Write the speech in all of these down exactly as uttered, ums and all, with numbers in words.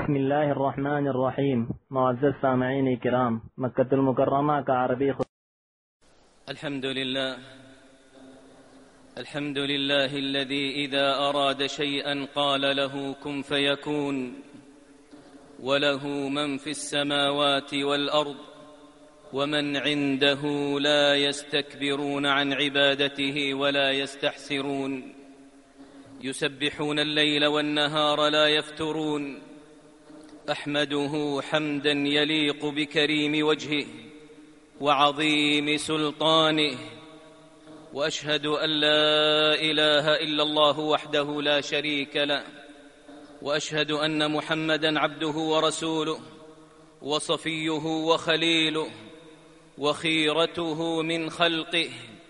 بسم الله الرحمن الرحيم. معزز سامعين الكرام، مكة المكرمة كعربي. الحمد لله الحمد لله الذي إذا أراد شيئا قال له كن فيكون، وله من في السماوات والأرض ومن عنده لا يستكبرون عن عبادته ولا يستحسرون، يسبحون الليل والنهار لا يفترون. أحمده حمدا يليق بكريم وجهه وعظيم سلطانه، وأشهد أن لا إله إلا الله وحده لا شريك له، وأشهد أن محمدًا عبده ورسوله وصفيه وخليله وخيرته من خلقه،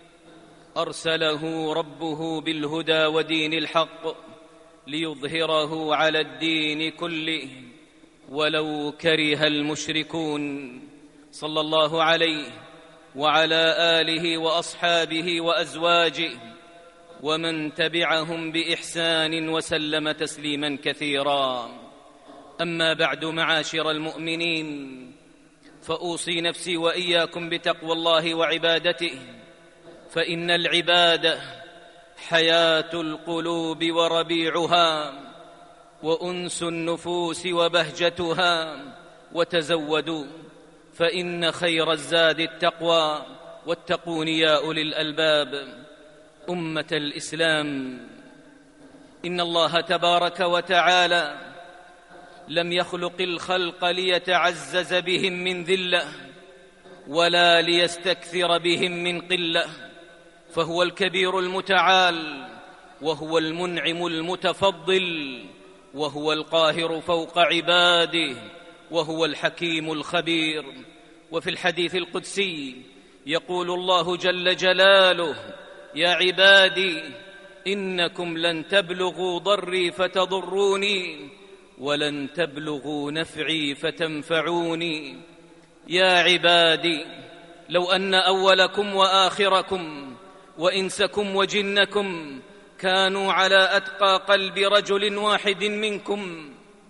أرسله ربه بالهدى ودين الحق ليظهره على الدين كله ولو كره المشركون. صلى الله عليه وعلى آله وأصحابه وأزواجه ومن تبعهم بإحسان وسلم تسليما كثيرا. أما بعد، معاشر المؤمنين، فأوصي نفسي وإياكم بتقوى الله وعبادته، فإن العبادة حياة القلوب وربيعها وأنس النفوس وبهجتها. وتزودوا فإن خير الزاد التقوى، واتقون يا أولي الألباب. أمة الإسلام، إن الله تبارك وتعالى لم يخلق الخلق ليتعزز بهم من ذلة ولا ليستكثر بهم من قلة، فهو الكبير المتعال، وهو المنعم المتفضل، وهو القاهر فوق عباده، وهو الحكيم الخبير. وفي الحديث القدسي يقول الله جل جلاله: يا عبادي إنكم لن تبلغوا ضري فتضروني، ولن تبلغوا نفعي فتنفعوني. يا عبادي لو أن أولكم وآخركم وإنسكم وجنكم كانوا على أتقى قلب رجل واحد منكم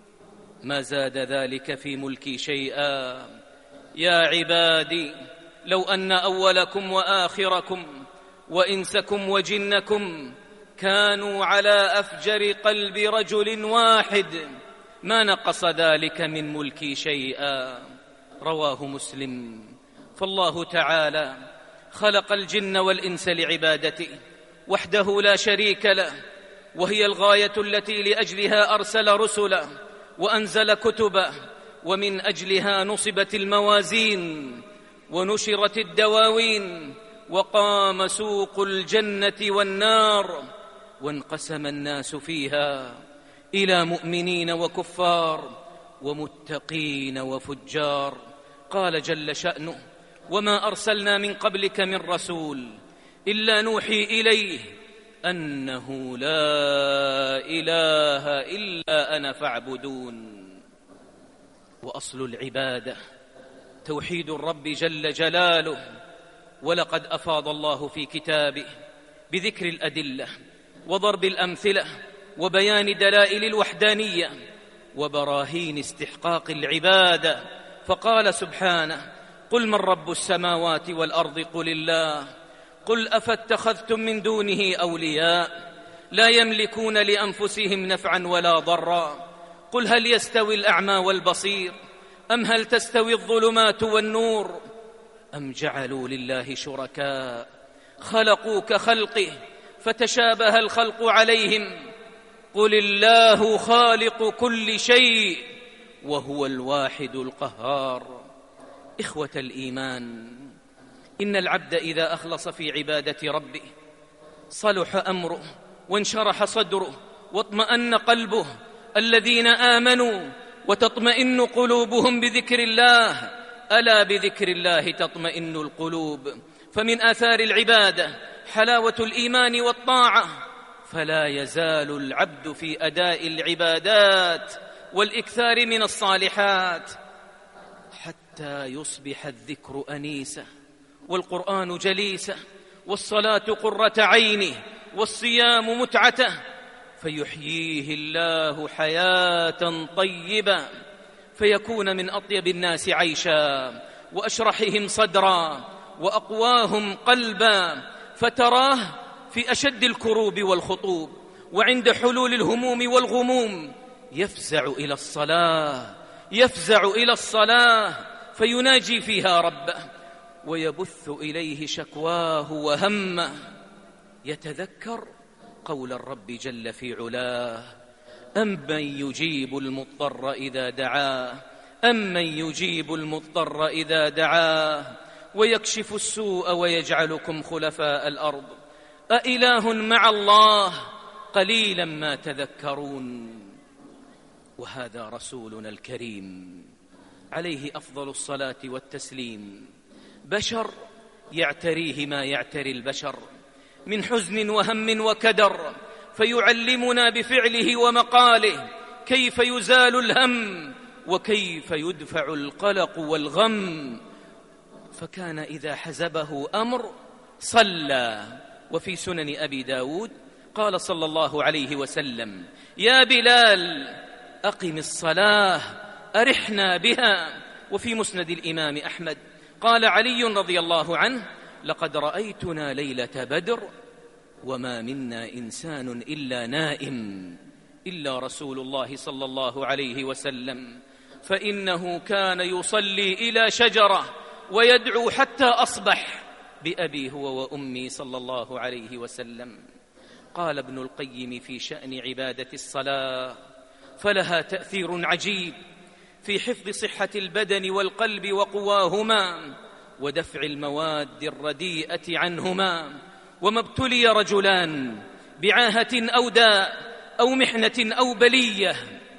ما زاد ذلك في ملكي شيئا. يا عبادي لو أن أولكم وآخركم وإنسكم وجنكم كانوا على أفجر قلب رجل واحد ما نقص ذلك من ملكي شيئا. رواه مسلم. فالله تعالى خلق الجن والإنس لعبادته وحده لا شريك له، وهي الغاية التي لأجلها أرسل رسله وأنزل كتبه، ومن أجلها نصبت الموازين ونشرت الدواوين، وقام سوق الجنة والنار، وانقسم الناس فيها إلى مؤمنين وكفار ومتقين وفجار. قال جل شأنه: وما أرسلنا من قبلك من رسول إلا نوحي إليه أنه لا إله إلا أنا فاعبدون. وأصل العبادة توحيد الرب جل جلاله، ولقد أفاض الله في كتابه بذكر الأدلة وضرب الأمثلة وبيان دلائل الوحدانية وبراهين استحقاق العبادة، فقال سبحانه: قل من رب السماوات والأرض قل الله، قل أفاتخذتم من دونه أولياء لا يملكون لأنفسهم نفعا ولا ضرا، قل هل يستوي الأعمى والبصير أم هل تستوي الظلمات والنور أم جعلوا لله شركاء خلقوا كخلقه فتشابه الخلق عليهم، قل الله خالق كل شيء وهو الواحد القهار. إخوة الإيمان، إن العبد إذا أخلص في عبادة ربه صلح أمره وانشرح صدره واطمأن قلبه. الذين آمنوا وتطمئن قلوبهم بذكر الله، ألا بذكر الله تطمئن القلوب. فمن آثار العبادة حلاوة الإيمان والطاعة، فلا يزال العبد في أداء العبادات والإكثار من الصالحات حتى يصبح الذكر أنيسة والقرآن جليسة والصلاة قرة عينه والصيام متعته، فيحييه الله حياة طيبة فيكون من أطيب الناس عيشا وأشرحهم صدرا وأقواهم قلبا، فتراه في أشد الكروب والخطوب وعند حلول الهموم والغموم يفزع إلى الصلاة يفزع إلى الصلاة فيناجي فيها ربه ويبث إليه شكواه وهمه، يتذكر قول الرب جل في علاه: أمن يجيب المضطر إذا دعاه أمن يجيب المضطر إذا دعاه ويكشف السوء ويجعلكم خلفاء الأرض أإله مع الله قليلا ما تذكرون. وهذا رسولنا الكريم عليه أفضل الصلاة والتسليم، بشر يعتريه ما يعتري البشر من حزن وهم وكدر، فيعلمنا بفعله ومقاله كيف يزال الهم وكيف يدفع القلق والغم. فكان إذا حزبه أمر صلى. وفي سنن أبي داود قال صلى الله عليه وسلم: يا بلال أقم الصلاة أرحنا بها. وفي مسند الإمام أحمد قال علي رضي الله عنه: لقد رأيتنا ليلة بدر وما منا إنسان إلا نائم إلا رسول الله صلى الله عليه وسلم، فإنه كان يصلي إلى شجرة ويدعو حتى أصبح بأبي هو وأمي صلى الله عليه وسلم. قال ابن القيم في شأن عبادة الصلاة: فلها تأثير عجيب في حفظ صحة البدن والقلب وقواهما ودفع المواد الرديئة عنهما. وما ابتلي رجلان بعاهة أو داء أو محنة أو بلية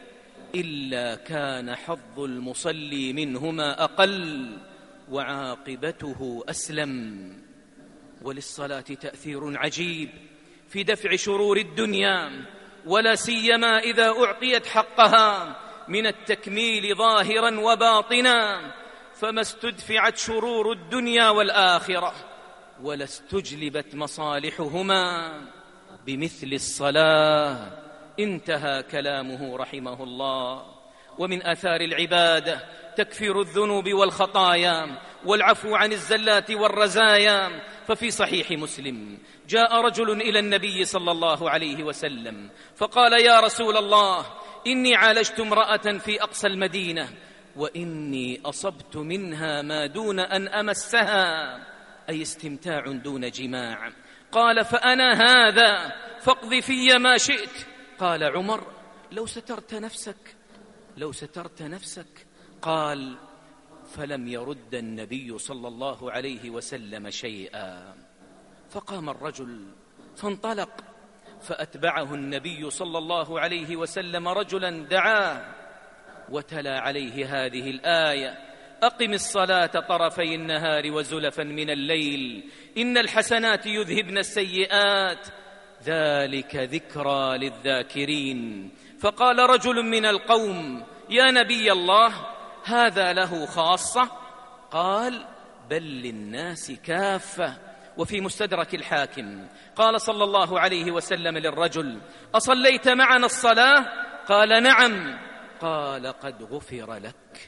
إلا كان حظ المصلي منهما أقل وعاقبته أسلم. وللصلاة تأثير عجيب في دفع شرور الدنيا، ولا سيما إذا أعطيت حقها من التكميل ظاهرا وباطنا، فما استدفعت شرور الدنيا والآخرة ولا استجلبت مصالحهما بمثل الصلاة. انتهى كلامه رحمه الله. ومن آثار العبادة تكفير الذنوب والخطايا والعفو عن الزلات والرزايا. ففي صحيح مسلم جاء رجل إلى النبي صلى الله عليه وسلم فقال: يا رسول الله، إني عالجت امرأة في أقصى المدينة وإني أصبت منها ما دون أن أمسها، أي استمتاع دون جماع. قال: فأنا هذا فاقض في ما شئت. قال عمر: لو سترت نفسك لو سترت نفسك. قال: فلم يرد النبي صلى الله عليه وسلم شيئا. فقام الرجل فانطلق، فأتبعه النبي صلى الله عليه وسلم رجلا دعاه وتلا عليه هذه الآية: أقم الصلاة طرفي النهار وزلفا من الليل إن الحسنات يذهبن السيئات ذلك ذكرى للذاكرين. فقال رجل من القوم: يا نبي الله، هذا له خاصة؟ قال: بل للناس كافة. وفي مستدرك الحاكم قال صلى الله عليه وسلم للرجل: أصليت معنا الصلاة؟ قال: نعم. قال: قد غفر لك.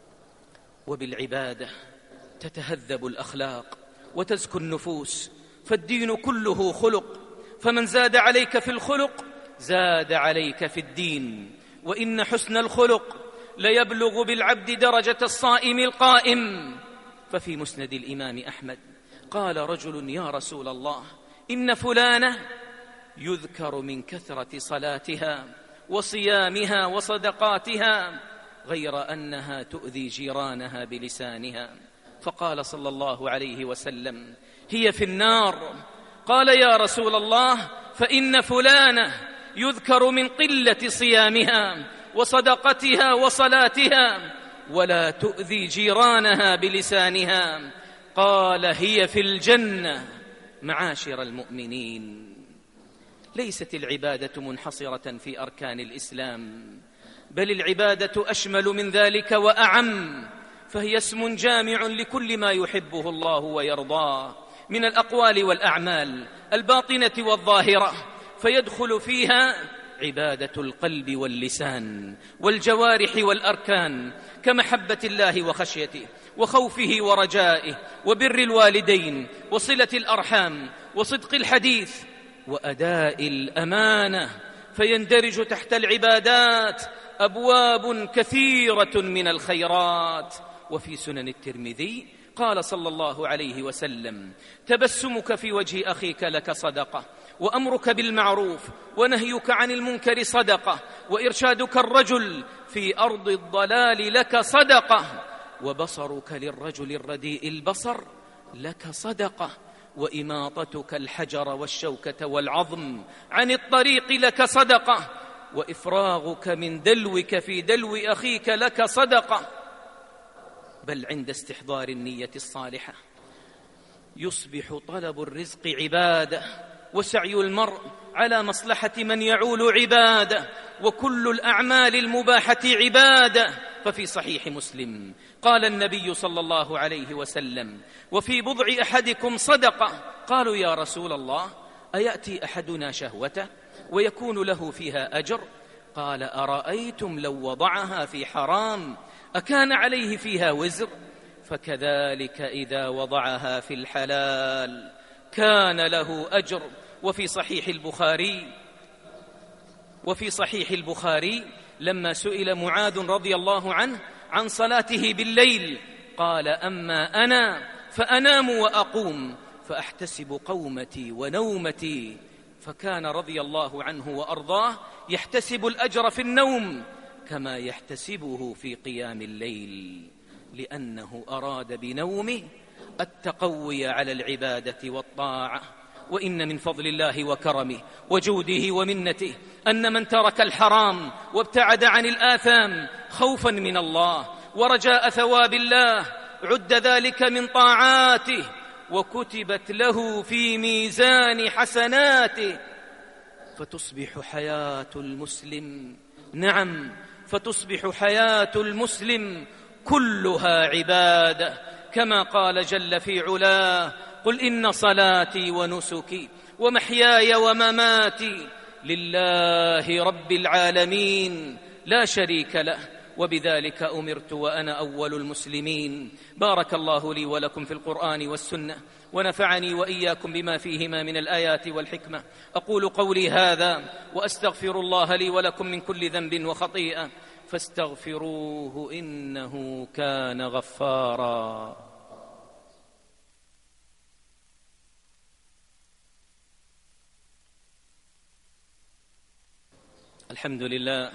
وبالعبادة تتهذب الأخلاق وتزكو النفوس، فالدين كله خلق، فمن زاد عليك في الخلق زاد عليك في الدين. وإن حسن الخلق ليبلغ بالعبد درجة الصائم القائم. ففي مسند الإمام أحمد قال رجل: يا رسول الله، إن فلانة يذكر من كثرة صلاتها وصيامها وصدقاتها غير أنها تؤذي جيرانها بلسانها. فقال صلى الله عليه وسلم: هي في النار. قال: يا رسول الله، فإن فلانة يذكر من قلة صيامها وصدقتها وصلاتها ولا تؤذي جيرانها بلسانها. قال: هي في الجنة. معاشر المؤمنين، ليست العبادة منحصرة في أركان الإسلام، بل العبادة أشمل من ذلك وأعم، فهي اسم جامع لكل ما يحبه الله ويرضاه من الأقوال والأعمال الباطنة والظاهرة، فيدخل فيها عبادة القلب واللسان والجوارح والأركان، كمحبة الله وخشيته وخوفه ورجائه وبر الوالدين وصلة الأرحام وصدق الحديث وأداء الأمانة، فيندرج تحت العبادات أبواب كثيرة من الخيرات. وفي سنن الترمذي قال صلى الله عليه وسلم: تبسمك في وجه أخيك لك صدقة، وأمرك بالمعروف ونهيك عن المنكر صدقة، وإرشادك الرجل في أرض الضلال لك صدقة، وبصرك للرجل الرديء البصر لك صدقة، وإماطتك الحجر والشوكة والعظم عن الطريق لك صدقة، وإفراغك من دلوك في دلو أخيك لك صدقة. بل عند استحضار النية الصالحة يصبح طلب الرزق عبادة، وسعي المرء على مصلحة من يعول عبادة، وكل الأعمال المباحة عبادة. ففي صحيح مسلم قال النبي صلى الله عليه وسلم: وفي بضع أحدكم صدقة. قالوا: يا رسول الله، أيأتي أحدنا شهوته ويكون له فيها أجر؟ قال: أرأيتم لو وضعها في حرام أكان عليه فيها وزر؟ فكذلك إذا وضعها في الحلال كان له أجر. وفي صحيح البخاري وفي صحيح البخاري لما سئل معاذ رضي الله عنه عن صلاته بالليل قال: أما أنا فأنام وأقوم فأحتسب قومتي ونومتي. فكان رضي الله عنه وأرضاه يحتسب الأجر في النوم كما يحتسبه في قيام الليل، لأنه أراد بنومه التقوي على العبادة والطاعة. وإن من فضل الله وكرمه وجوده ومنته أن من ترك الحرام وابتعد عن الآثام خوفا من الله ورجاء ثواب الله عد ذلك من طاعاته، وكتبت له في ميزان حسناته، فتصبح حياة المسلم نعم فتصبح حياة المسلم كلها عبادة، كما قال جل في علاه: قل إن صلاتي ونسكي ومحياي ومماتي لله رب العالمين لا شريك له وبذلك أمرت وأنا أول المسلمين. بارك الله لي ولكم في القرآن والسنة، ونفعني وإياكم بما فيهما من الآيات والحكمة. أقول قولي هذا وأستغفر الله لي ولكم من كل ذنب وخطيئة فاستغفروه إنه كان غفارا. الحمد لله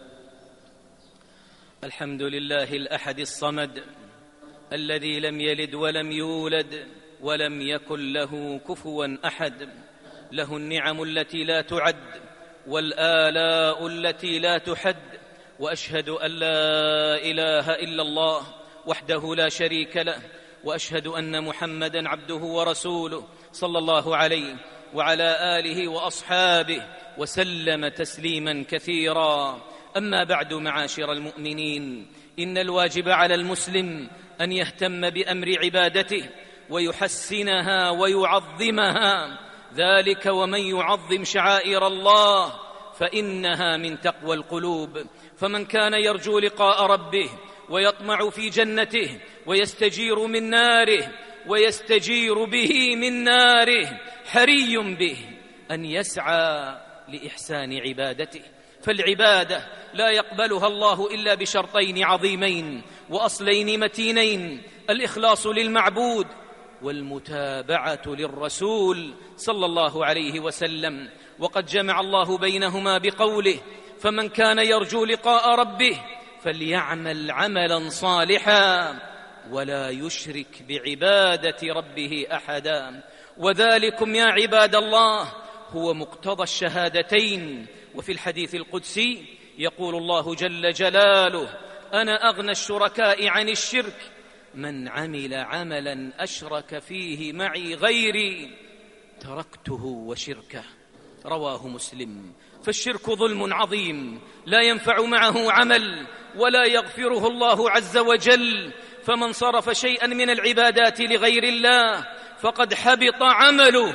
الحمد لله الأحد الصمد الذي لم يلد ولم يولد ولم يكن له كفوا أحد، له النعم التي لا تعد والآلاء التي لا تحد، وأشهد أن لا إله إلا الله وحده لا شريك له، وأشهد أن محمدًا عبده ورسوله صلى الله عليه وعلى آله وأصحابه وسلم تسليما كثيرا. أما بعد، معاشر المؤمنين، إن الواجب على المسلم أن يهتم بأمر عبادته ويحسنها ويعظمها، ذلك ومن يعظم شعائر الله فإنها من تقوى القلوب. فمن كان يرجو لقاء ربه ويطمع في جنته ويستجير من ناره ويستجير به من ناره حري به أن يسعى لإحسان عبادته، فالعبادة لا يقبلها الله إلا بشرطين عظيمين وأصلين متينين: الإخلاص للمعبود والمتابعة للرسول صلى الله عليه وسلم. وقد جمع الله بينهما بقوله: فمن كان يرجو لقاء ربه فليعمل عملا صالحا ولا يشرك بعبادة ربه أحدا. وذلكم يا عباد الله هو مقتضى الشهادتين. وفي الحديث القدسي يقول الله جل جلاله: أنا أغنى الشركاء عن الشرك، من عمل عملا أشرك فيه معي غيري تركته وشركه. رواه مسلم. فالشرك ظلم عظيم لا ينفع معه عمل ولا يغفره الله عز وجل، فمن صرف شيئا من العبادات لغير الله فقد حبط عمله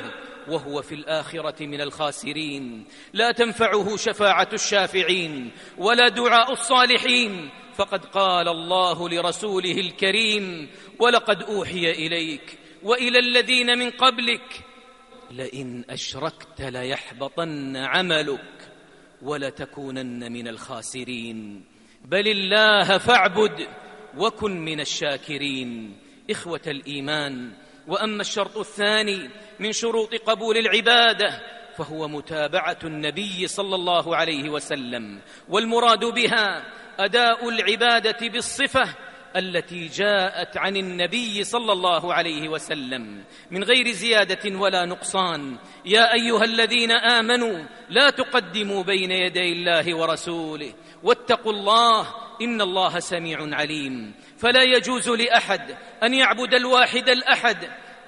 وهو في الآخرة من الخاسرين. لا تنفعه شفاعة الشافعين ولا دعاء الصالحين، فقد قال الله لرسوله الكريم: ولقد أوحي إليك وإلى الذين من قبلك لئن أشركت ليحبطن عملك ولتكونن من الخاسرين. بل الله فاعبد وكن من الشاكرين. إخوة الإيمان، وأما الشرط الثاني من شروط قبول العبادة فهو متابعة النبي صلى الله عليه وسلم، والمراد بها أداء العبادة بالصفة التي جاءت عن النبي صلى الله عليه وسلم من غير زيادة ولا نقصان. يا أيها الذين آمنوا لا تقدموا بين يدي الله ورسوله واتقوا الله إن الله سميع عليم. فلا يجوز لأحد أن يعبد الواحد الأحد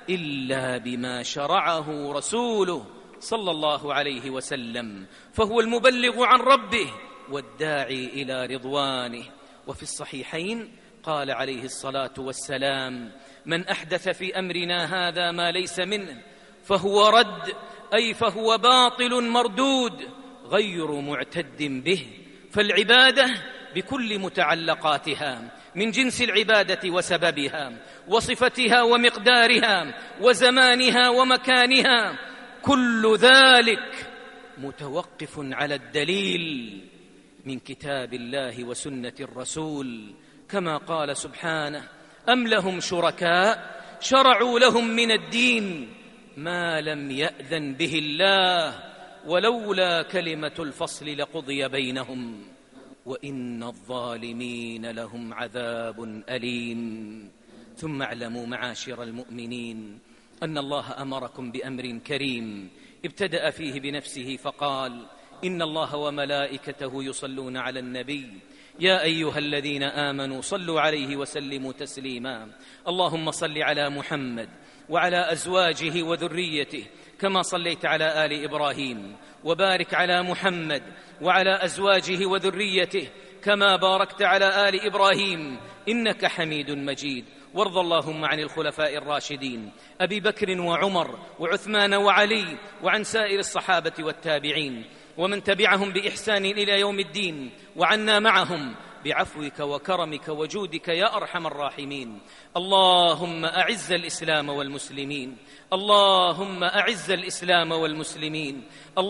إلا بما شرعه رسوله صلى الله عليه وسلم، فهو المبلغ عن ربه والداعي إلى رضوانه. وفي الصحيحين قال عليه الصلاة والسلام: من أحدث في أمرنا هذا ما ليس منه فهو رد، أي فهو باطل مردود غير معتد به. فالعبادة بكل متعلقاتها من جنس العبادة وسببها وصفتها ومقدارها وزمانها ومكانها، كل ذلك متوقف على الدليل من كتاب الله وسنة الرسول، كما قال سبحانه: أم لهم شركاء شرعوا لهم من الدين ما لم يأذن به الله ولولا كلمة الفصل لقضي بينهم وإن الظالمين لهم عذاب أليم. ثم اعلموا معاشر المؤمنين أن الله أمركم بأمر كريم ابتدأ فيه بنفسه فقال: إن الله وملائكته يصلون على النبي يا أيها الذين آمنوا صلوا عليه وسلموا تسليما. اللهم صل على محمد وعلى أزواجه وذريته كما صليت على آل إبراهيم، وبارك على محمد وعلى أزواجه وذريته كما باركت على آل إبراهيم إنك حميد مجيد. وارض اللهم عن الخلفاء الراشدين أبي بكر وعمر وعثمان وعلي، وعن سائر الصحابة والتابعين ومن تبعهم بإحسان إلى يوم الدين، وعنا معهم بعفوك وكرمك وجودك يا أرحم الراحمين. اللهم أعز الإسلام والمسلمين، اللهم أعز الإسلام والمسلمين،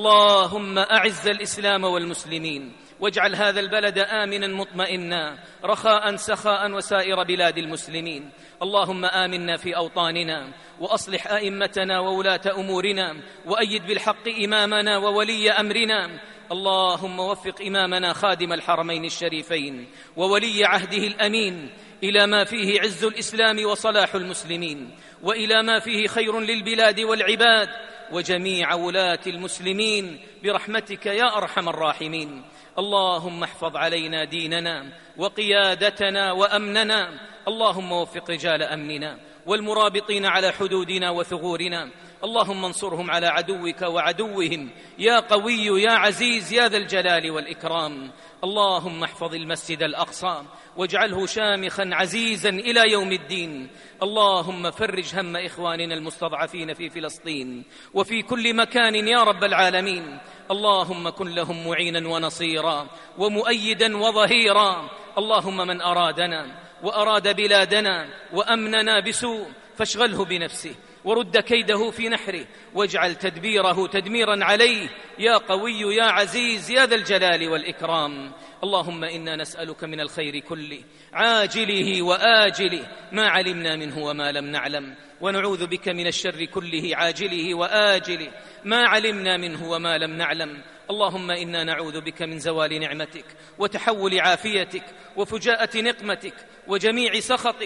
اللهم أعز الإسلام والمسلمين، واجعل هذا البلد آمنا مطمئنا رخاء سخاء وسائر بلاد المسلمين. اللهم آمنا في أوطاننا، وأصلح أئمتنا وولاة أمورنا، وأيد بالحق إمامنا وولي أمرنا. اللهم وفق إمامنا خادم الحرمين الشريفين وولي عهده الأمين إلى ما فيه عز الإسلام وصلاح المسلمين، وإلى ما فيه خير للبلاد والعباد وجميع ولاة المسلمين برحمتك يا أرحم الراحمين. اللهم احفظ علينا ديننا وقيادتنا وأمننا. اللهم وفق رجال أمننا والمرابطين على حدودنا وثغورنا. اللهم انصرهم على عدوك وعدوهم يا قوي يا عزيز يا ذا الجلال والإكرام. اللهم احفظ المسجد الأقصى واجعله شامخا عزيزا إلى يوم الدين. اللهم فرج هم إخواننا المستضعفين في فلسطين وفي كل مكان يا رب العالمين. اللهم كن لهم معينا ونصيرا ومؤيدا وظهيرا. اللهم من أرادنا وأراد بلادنا وأمننا بسوء فاشغله بنفسه ورد كيده في نحره، واجعل تدبيره تدميرا عليه يا قوي يا عزيز يا ذا الجلال والإكرام. اللهم إنا نسألك من الخير كله عاجله وآجله ما علمنا منه وما لم نعلم، ونعوذ بك من الشر كله عاجله وآجله ما علمنا منه وما لم نعلم. اللهم إنا نعوذ بك من زوال نعمتك وتحول عافيتك وفجاءة نقمتك وجميع سخطك.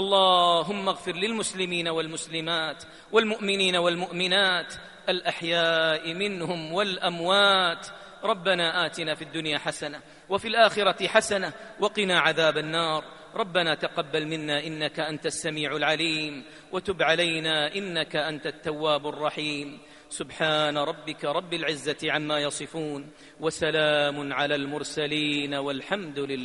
اللهم اغفر للمسلمين والمسلمات والمؤمنين والمؤمنات الأحياء منهم والأموات. ربنا آتنا في الدنيا حسنة وفي الآخرة حسنة وقنا عذاب النار. ربنا تقبل منا إنك أنت السميع العليم، وتب علينا إنك أنت التواب الرحيم. سبحان ربك رب العزة عما يصفون، وسلام على المرسلين، والحمد لله.